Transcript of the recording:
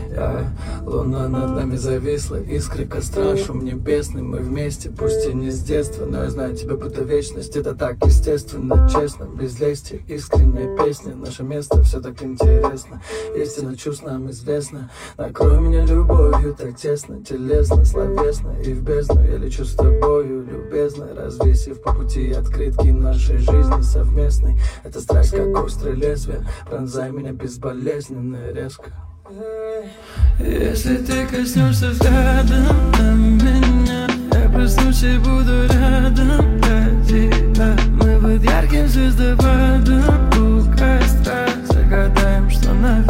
Луна над нами зависла, искры костра, шум небесный. Мы вместе, пусть и не с детства, но я знаю тебя будто вечность. Это так естественно, честно, без лести, искренняя песня. Наше место все так интересно, истина чувств нам известна. Накрой меня любовью так тесно, телесно, словесно и в бездну. Я лечу с тобою, любезно, развесив по пути открытки нашей жизни совместной. Это страсть, как острое лезвие, пронзай меня безболезненно и резко. Если ты коснешься взглядом на меня, я проснусь и буду рядом для тебя. Мы под ярким звездопадом у костра загадаем, что навек.